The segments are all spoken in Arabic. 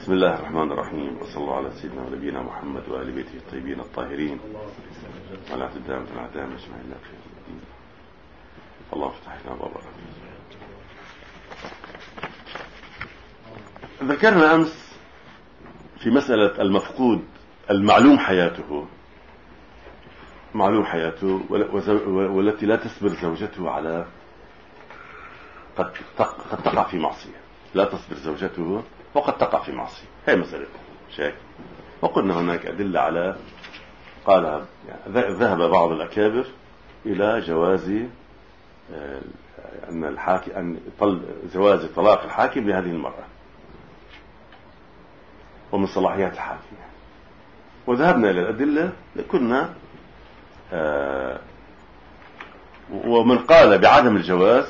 بسم الله الرحمن الرحيم، وصلى الله على سيدنا ونبينا محمد وآل بيته الطيبين الطاهرين وعلى الدائم الأعدام أجمعين لا خير. الله افتح لنا باب الرحمن. ذكرنا أمس في مسألة المفقود المعلوم حياته والتي لا تصبر زوجته على قد تقع في معصية، لا تصبر زوجته وقد تقع في معصية. هي مسألة شاك. وقلنا هناك أدلة على قال يعني ذهب بعض الأكابر إلى جواز أن الحاكم جواز طلاق الحاكم لهذه المرأة ومن صلاحيات الحاكم. وذهبنا إلى الأدلة كنا ومن قال بعدم الجواز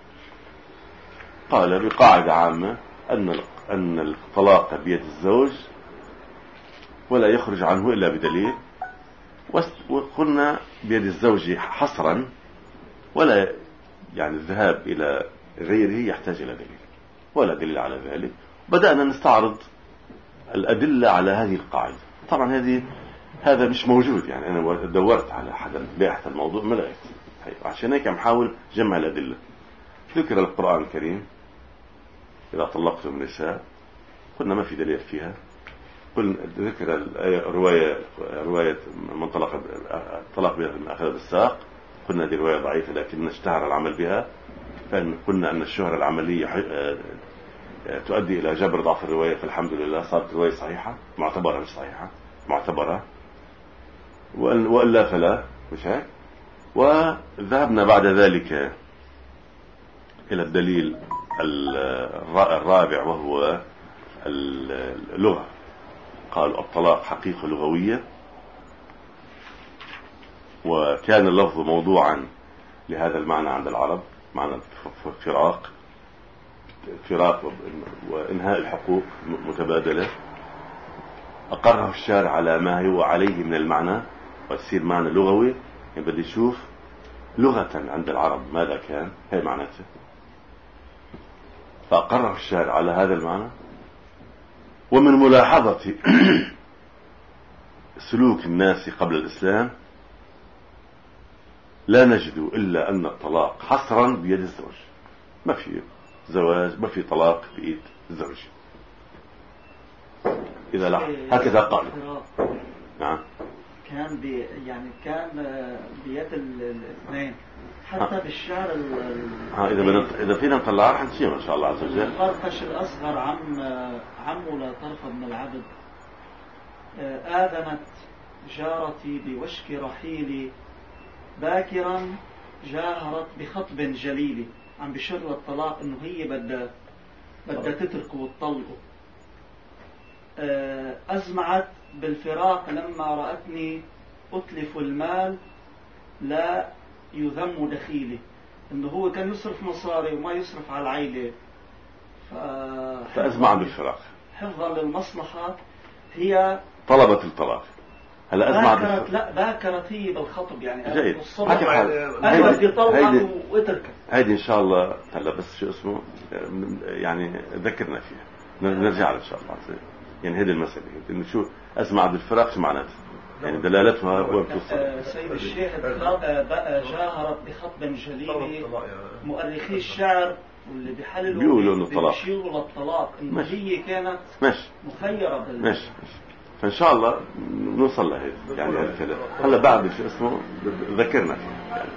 قال بقاعدة عامة أن الطلاق بيد الزوج ولا يخرج عنه إلا بدليل، وقلنا بيد الزوج حصرا، ولا يعني الذهاب إلى غيره يحتاج إلى دليل ولا دليل على ذلك. بدأنا نستعرض الأدلة على هذه القاعدة. طبعا هذا مش موجود، يعني أنا دورت على حدا بحث الموضوع ما لقيت. عشان هيك محاول جمع الأدلة. ذكر القرآن الكريم إذا طلقتم النساء، قلنا ما في دليل فيها. ذكر رواية من طلق من أخذ بالساق، قلنا دي رواية ضعيفة لكن اشتهر العمل بها، فقلنا أن الشهرة العملية تؤدي إلى جبر ضعف الرواية، فالحمد لله صارت رواية صحيحة معتبرة، مش صحيحة معتبرة، وإلا فلا، مش هيك. وذهبنا بعد ذلك إلى الدليل الرابع وهو اللغة. قالوا الطلاق حقيقة لغوية، وكان اللفظ موضوعا لهذا المعنى عند العرب، معنى فراق وإنهاء الحقوق متبادلة. أقره الشارع على ما هو عليه من المعنى وتصير معنى لغوي. يعني بدي أشوف لغة عند العرب ماذا كان، هي معناته، فأقره الشارع على هذا المعنى. ومن ملاحظة سلوك الناس قبل الإسلام لا نجد إلا أن الطلاق حصرا بيد الزوج، ما في زواج، ما في طلاق بيد الزوج. إذا لا هكذا قالوا. نعم، كان كان بيد الاثنين حتى بالشعر. إذا فينا نطلعها رح نسيهم إن شاء الله عز وجل. القرقش الأصغر عمه لا طرف من العبد، آذنت جارتي بوشك رحيلي، باكرا جاهرت بخطب جليلي. عم بشر الطلاق إنه هي بدها تتركه وتطلقه. أزمعت بالفراق لما رأتني أتلف المال لا يذم دخيلي. إنه هو كان يصرف مصاري وما يصرف على العائلة، فأزمع بالفراق حفظا للمصلحة هي طلبت الطلاق. هلا أزمع بالفراق، لا باكرت هي بالخطب، يعني جيد. أنا بدي طلقها واتركها. هيدي إن شاء الله هلا بس شو اسمه يعني ذكرنا فيها، نرجع إن شاء الله. يعني هذه المسألة إنه شو أزمع بالفراق شو معناته، يعني دلالتها وبتوصل. سيد الشيخ جاهرت بخطب جليل. مؤرخي الشعر واللي بيحللوا بيقولوا إنه الطلاق بيشيروا للطلاق، إنه هي كانت مخيرة ماشي. فإن شاء الله نوصل لهذا يعني هالكلام. هلا بعد شو اسمه ذكرنا فيه يعني.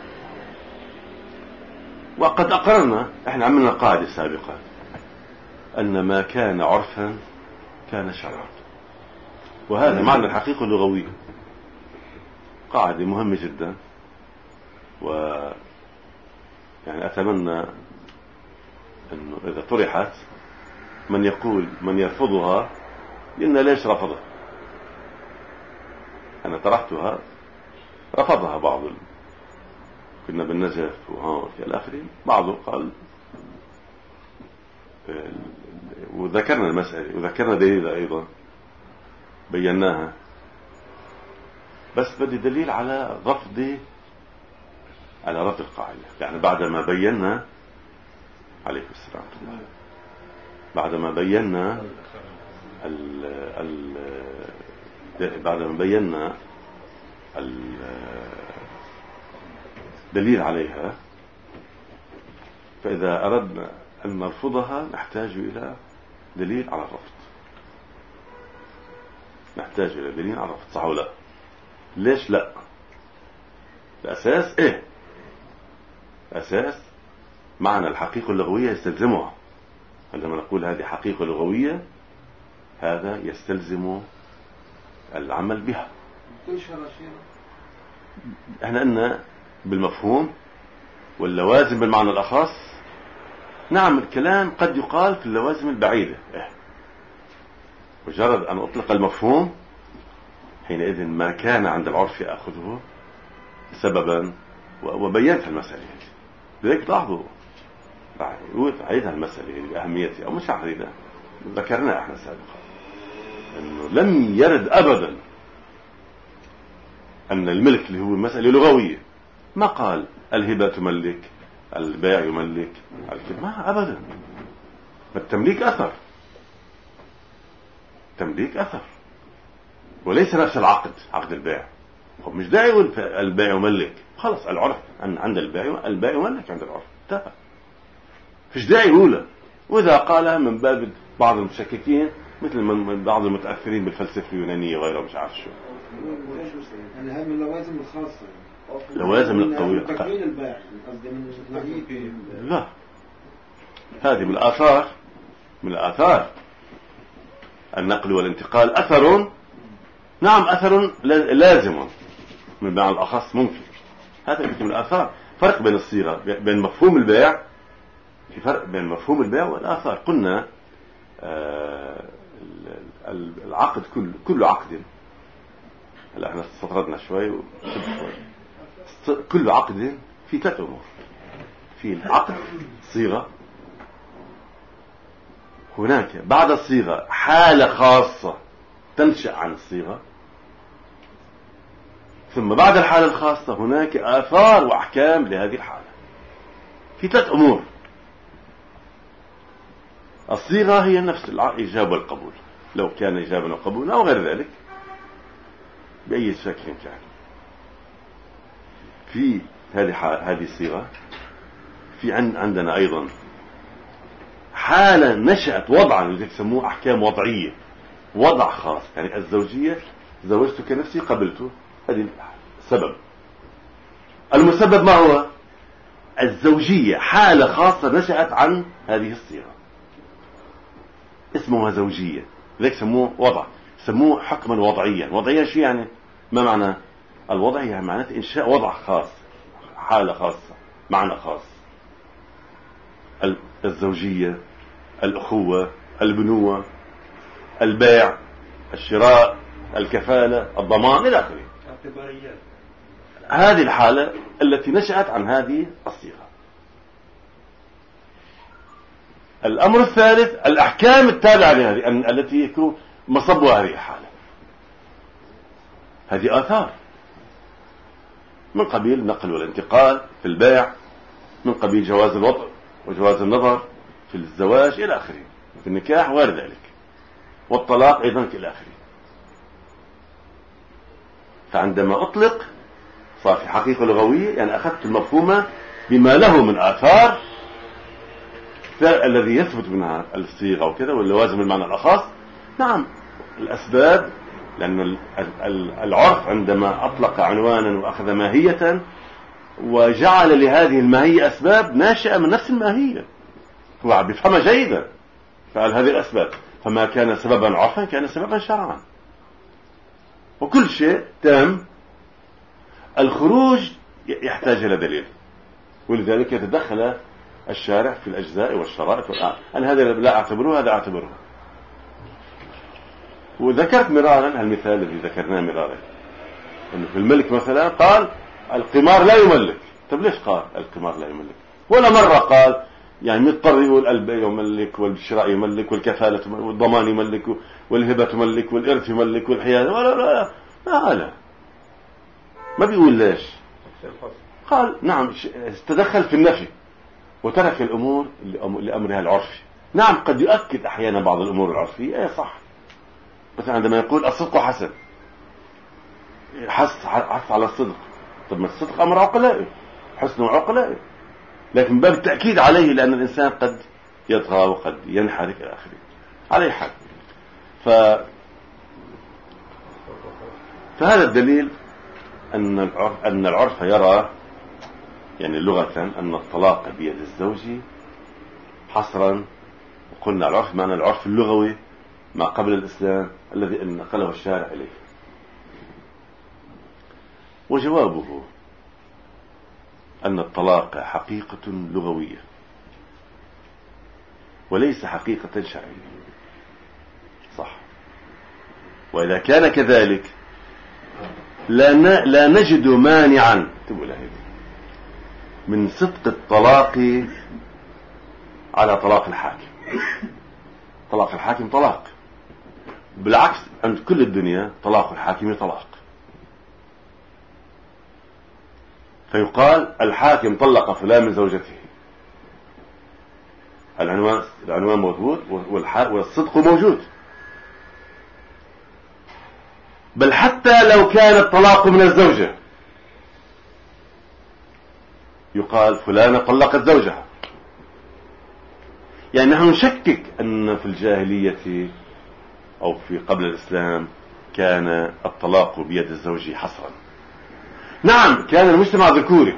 وقد أقررنا، إحنا عملنا قاعدة سابقة أن ما كان عرفا كان شرعا، وهذا معنى الحقيقة اللغوية. قاعدة مهمة جدا، و يعني أتمنى أنه إذا طرحت من يرفضها، لأن ليش رفضها؟ أنا طرحتها رفضها بعض كنا بالنجف وهون في الآخرين، بعضه قال، وذكرنا المسألة وذكرنا دليل أيضا بيناها، بس بدي دليل على رفض القاعدة. يعني بعدما بينا عليكم السلام، بعدما بينا بعد ما بينا الدليل عليها، فإذا أردنا أن نرفضها نحتاج إلى دليل على الرفض. نحتاج إلى دليل على الرفض، صح ولا لا؟ ليش لا؟ الأساس إيه؟ الأساس معنى الحقيقة اللغوية يستلزمها. عندما نقول هذه حقيقة لغوية هذا يستلزم العمل بها. احنا قلنا بالمفهوم واللوازم بالمعنى الأخص. نعم الكلام قد يقال في اللوازم البعيدة، مجرد أن أطلق المفهوم حينئذ ما كان عند العرف يأخذه سببا، وبينت المسألة. لذلك لاحظوا عيدها المسألة بأهميتها، أو مش عقيدة ذكرنا احنا سابقا أنه لم يرد أبدا أن الملك اللي هو مسألة لغوية، ما قال الهبة تملك، البيع يملك، ما أبدا. التمليك أثر، تمليك أثر وليس نفس العقد، عقد البيع. مش داعي يقول البيع يملك، خلص العرف عند البيع يملك عند العرف انتهى، فيش داعي يقوله. وإذا قالها من باب بعض المشككين مثل من بعض المتأثرين بالفلسفة اليونانية وغيره مش عارف شو. يعني هذه من اللوازم الخاصة، لوازم القوية تكوين البيع، لا هذه من الآثار، من الآثار النقل والانتقال أثر. نعم أثر لازم من معنى الأخص ممكن، هذا من الآثار. فرق بين الصيغة بين مفهوم البيع، في فرق بين مفهوم البيع والآثار. قلنا العقد كل عقد، هلا احنا استطردنا شوي كل عقد في ثلاث أمور. في العقد صيغة، هناك بعد الصيغة حالة خاصة تنشأ عن الصيغة، ثم بعد الحالة الخاصة هناك آثار وأحكام لهذه الحالة. في ثلاث أمور. الصيغة هي نفس الإجابة والقبول، لو كان إجابة وقبول أو غير ذلك بأي شكل كان. في هذه الصيغة في عندنا أيضا حالة نشأت وضعا، لذلك يسموه أحكام وضعية، وضع خاص. يعني الزوجية، زوجتك نفسي قبلته، هذه السبب. المسبب ما هو؟ الزوجية، حالة خاصة نشأت عن هذه الصيغة اسمها زوجية، لذلك يسموه وضع، يسموه حكما وضعيا. وضعيا شيء يعني؟ ما معنى الوضع؟ يعني معناته إنشاء وضع خاص، حالة خاصة، معنى خاص. الزوجية، الأخوة، البنوة، البيع، الشراء، الكفالة، الضمان إلى آخره. هذه الحالة التي نشأت عن هذه الصيغة. الأمر الثالث الأحكام التابعة لهذه التي يكون مصبها هذه الحالة. هذه آثار من قبيل النقل والانتقال في البيع، من قبيل جواز الوطء وجواز النظر في الزواج إلى آخره، في النكاح وغير ذلك، والطلاق أيضا إلى آخره. فعندما أطلق صار في حقيقة لغوية، يعني أخذت المفهوم بما له من آثار الذي يثبت منها الصيغة وكذا واللوازم المعنى الأخص. نعم الأسباب، لأن العرف عندما أطلق عنوانا وأخذ ماهية وجعل لهذه الماهية أسباب ناشئة من نفس الماهية، هو بيفهمها جيدا، فعل هذه الأسباب، فما كان سببا عرفا كان سببا شرعا. وكل شيء تام الخروج يحتاج إلى دليل، ولذلك يتدخل الشارع في الأجزاء والشرائط أنا هذا لا أعتبره، هذا أعتبره. وذكرت مرارا المثال الذي ذكرناه مرارا، أنه في الملك مثلا قال القمار لا يملك. طب ليش قال القمار لا يملك؟ ولا مرة قال يعني مضطر يقول البيع يملك والشراء يملك والكفالة والضمان يملك والهبة يملك والإرث يملك والحيازة، ولا لا ما بيقول ليش. قال نعم استدخل في النفي وترك الأمور لأمرها العرفي. نعم قد يؤكد أحيانا بعض الأمور العرفية، صح، مثلا عندما يقول الصدق حسن، حث على الصدق. طب ما الصدق أمر عقلائي، حسن عقلائي، لكن باب التأكيد عليه لأن الإنسان قد يطغى وقد ينحرف إلى آخره. عليه حال. فهذا الدليل أن العرف يرى يعني لغة أن الطلاق بيد الزوج حصرا. قلنا العرف معنى العرف اللغوي ما قبل الإسلام الذي نقله الشارع إليه. وجوابه أن الطلاق حقيقة لغوية وليس حقيقة شرعية. صح. وإذا كان كذلك لا نجد مانعا من صدق الطلاق على طلاق الحاكم. طلاق الحاكم طلاق، بالعكس عند كل الدنيا طلاق الحاكم طلاق. فيقال الحاكم طلق فلان من زوجته، العنوان موجود والصدق موجود. بل حتى لو كان الطلاق من الزوجة يقال فلانة طلقت زوجها. يعني نحن نشكك أن في الجاهلية أو في قبل الإسلام كان الطلاق بيد الزوج حصرا. نعم كان المجتمع ذكوري،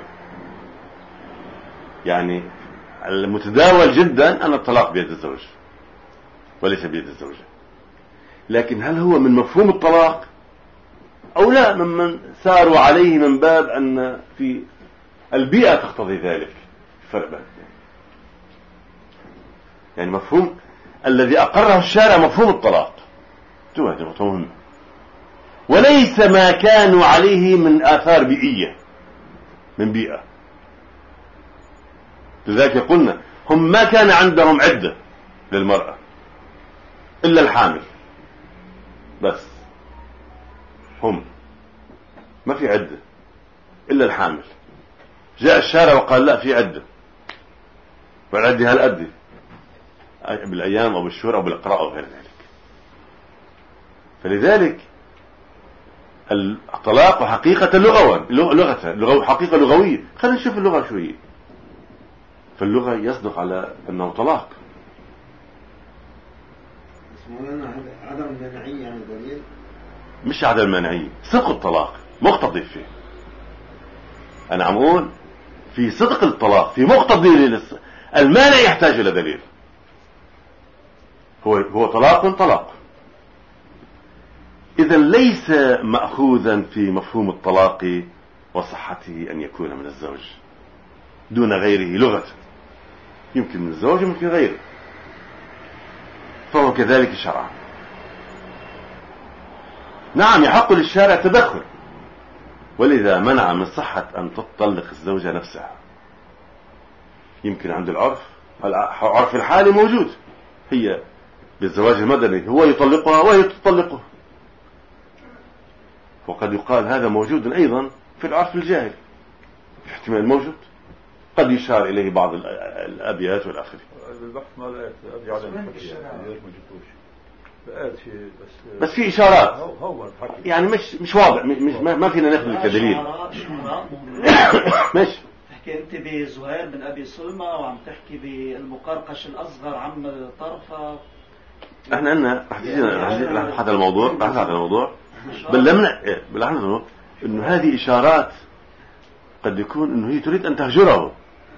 يعني المتداول جدا أن الطلاق بيد الزوج وليس بيد الزوجة، لكن هل هو من مفهوم الطلاق أو لا ممن ساروا عليه من باب أن في البيئة تقتضي ذلك؟ فرق بين يعني مفهوم الذي أقره الشارع مفهوم الطلاق مفهوم، وليس ما كانوا عليه من آثار بيئية من بيئة. لذلك قلنا هم ما كان عندهم عدة للمرأة إلا الحامل بس، هم ما في عدة إلا الحامل. جاء الشارع وقال لا في عدة، والعدة هالقد بالأيام أو بالشهور أو بالقراءة أو غير ذلك. فلذلك الطلاق حقيقة لغة حقيقة لغوية. خلينا نشوف اللغة شوية. فاللغة يصدق على أنه طلاق. عدم المنعية يعني دليل، مش عدم المنعية، صدق الطلاق مقتضي فيه. أنا عم أقول في صدق الطلاق في مقتضي المانع يحتاج إلى دليل. هو طلاق. إذا ليس مأخوذا في مفهوم الطلاق وصحته أن يكون من الزوج دون غيره لغة، يمكن من الزوج يمكن غيره، فهو كذلك شرعا. نعم يحق للشارع تدخل، ولذا منع من صحة أن تطلق الزوجة نفسها. يمكن عند العرف الحالي موجود، هي بالزواج المدني هو يطلقها وهي تطلقه، وقد يقال هذا موجود أيضا في العرف الجاهلي، احتمال موجود، قد يشار إليه بعض الأبيات والآخر. البحث ما الآيات بس في إشارات يعني مش واضح، ما فينا ناخذ كدليل. مش تحكي أنت بزهير بن أبي سلمى وعم تحكي بالمقرقش الأصغر عم طرفة. احنا قلنا رح هذا الموضوع بل انه هذه اشارات قد يكون انه هي تريد ان تهجره.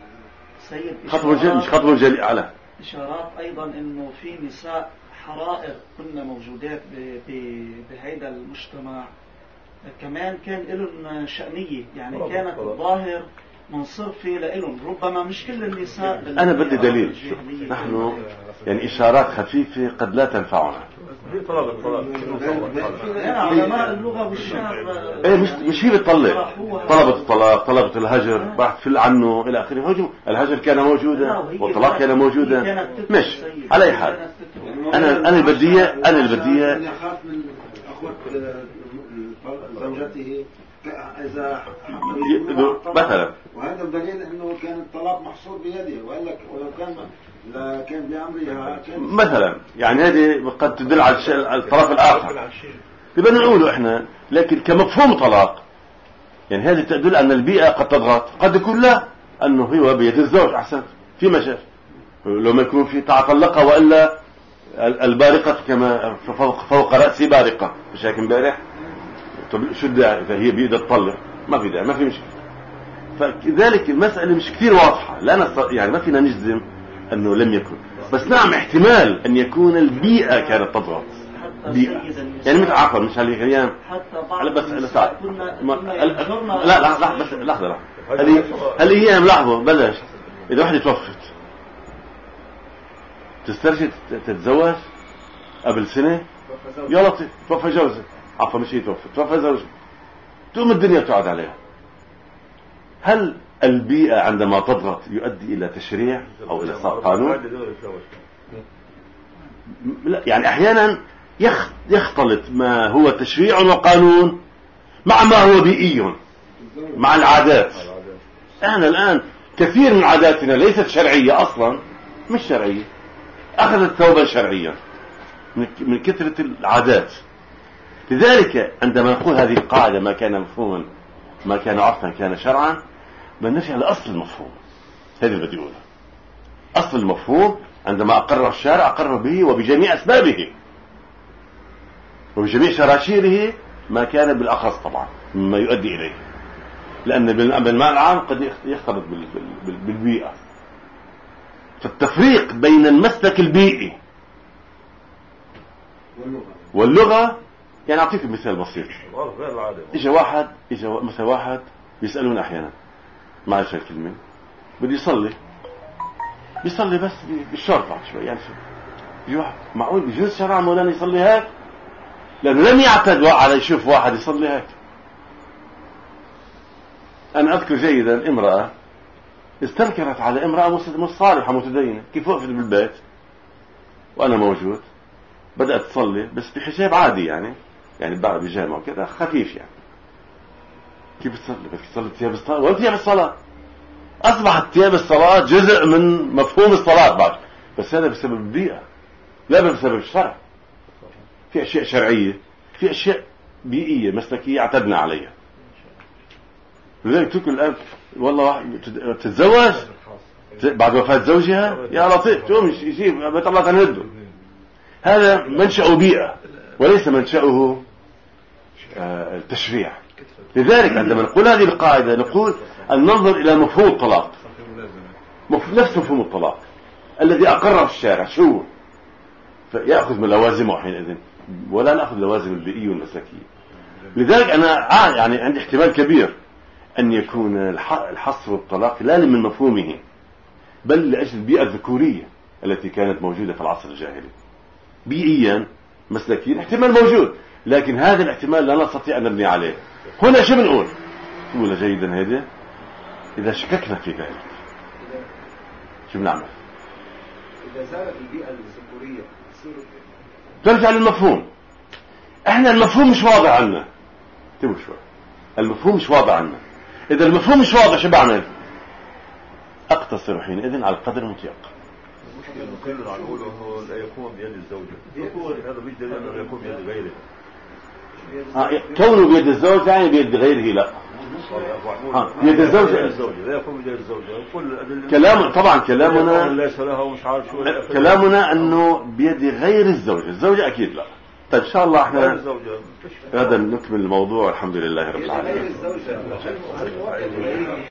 خطب جلي على اشارات ايضا انه في نساء حرائر كنا موجودات بهيدا المجتمع، كمان كان لهم شأنية، يعني كانت الظاهر منصرفة لهم، ربما مش كل النساء. أنا بدي دليل. نحن يعني إشارات خفيفة قد لا تنفعنا. علماء اللغة والشعر مش هي بتطلق، طلبت الطلاق، طلبت الهجر، بحث في عنه إلى آخره. الهجر كان موجودا والطلاق كان موجودا. مش على أي حال. أنا البدية يخاف من أخوة زوجته إذا مثلا، وهذا الدليل أنه كان الطلاق محصور بيده، وقال لك ولو كان بأمرها مثلا، يعني هذه قد تدل على الطرف الآخر يبقى نقوله إحنا، لكن كمفهوم طلاق يعني هذه تدل أن البيئة قد تضغط، قد يكون لا، أنه هو بيد الزوج أحسن في مجال، لو ما يكون في تعطلقة وإلا البارقة كما فوق رأسي بارقة، مش هيك امبارح؟ طب شو الداعي إذا هي بيدها تطلق؟ ما في داعي، ما في مشكلة. فكذلك المسألة مش كثير واضحة، لا يعني ما فينا نجزم أنه لم يكن، بس نعم احتمال أن يكون البيئة كانت تضغط، بيئة يعني مثل عفوا مش هالأيام بس لحظة هالأيام لحظة بلاش، إذا واحدة توفت تسترجي تتزوج قبل سنة يا لطيف، توفى جوزها، عفوا مش هي توفى زوجها، تقوم الدنيا تقعد عليها. هل البيئة عندما تضغط يؤدي إلى تشريع أو إلى إصدار قانون؟ لا، يعني أحيانا يختلط ما هو تشريع وقانون مع ما هو بيئي، مع العادات. احنا الآن كثير من عاداتنا ليست شرعية أصلا، مش شرعية، أخذت ثوبا شرعيا من كثرة العادات. لذلك عندما نقول هذه القاعدة ما كان مفهوما ما كان عرفا كان شرعا، بنرجع لأصل المفهوم. هذا اللي بدي أقوله، أصل المفهوم عندما أقرر الشارع أقرر به وبجميع أسبابه وبجميع شراشيره، ما كان بالأخص طبعا مما يؤدي إليه، لأن بالمعنى العام قد يختلط بالبيئة. فالتفريق بين المسلك البيئي واللغة، يعني أعطيك مثال بسيط. إجا واحد بيسألون أحيانا، معلش الكلمة، بدي يصلي بس بالشرطة شوي، يعني شو واحد معقول بيجوز شرع مولانا يصلي هيك؟ لأنه لم يعتد على يشوف واحد يصلي هيك. أنا أذكر جيدا امرأة استنكرت على امرأة صالحة متدينة، كيف وقفت بالبيت وأنا موجود، بدأت تصلي بس بحجاب عادي، يعني بعد بيجامع كذا خفيف، يعني كيف تصلي؟ بدك تصلي ثياب الصلاة، وين ثياب الصلاة؟ أصبحت ثياب الصلاة جزء من مفهوم الصلاة بعد، بس هذا بسبب البيئة لا بسبب الشرع. في أشياء شرعية، في أشياء بيئية مسلكية اعتدنا عليها. لذلك تقول الآن والله واحد تتزوج بعد وفاة زوجها، يا لطيف تقوم يجيب بيت الله تنهده. هذا منشأه بيئة وليس منشأه التشريع. لذلك عندما نقول هذه القاعدة نقول أن ننظر إلى مفهوم الطلاق، نفس مفهوم الطلاق الذي أقره الشارع، شو فيأخذ من لوازمه حينئذ، ولا نأخذ لوازم البيئية والمسلكية. لذلك أنا يعني عندي احتمال كبير أن يكون الحصر والطلاق لا من مفهومه، بل لأجل البيئة الذكورية التي كانت موجودة في العصر الجاهلي. بيئيا مسلكيا احتمال موجود، لكن هذا الاحتمال لا نستطيع أن نبني عليه. هنا شو بنقول؟ تقول جيدا هذا إذا شككنا في ذلك شو بنعمل؟ إذا زالت البيئة الذكورية ترجع للمفهوم. احنا المفهوم مش واضح عنا، انتبهوا شوي، المفهوم مش واضح عنا. إذا المفهوم مش واضح شو بعمل؟ أقتصر حينئذ على القدر المتيقن. المكلف على الأول هو لا يكون بيد الزوجة، هذا مش دليل أنه يكون بيد غيره. كونه بيد الزوج يعني بيد غيره لا. بيد الزوجة لا يكون بيد الزوجة. كلام طبعا كلامنا ليس لها ومش عارف شو. كلامنا أنه بيد غير الزوجة، الزوجة أكيد لا. طيب إن شاء الله احنا غدا نكمل الموضوع. الحمد لله رب العالمين.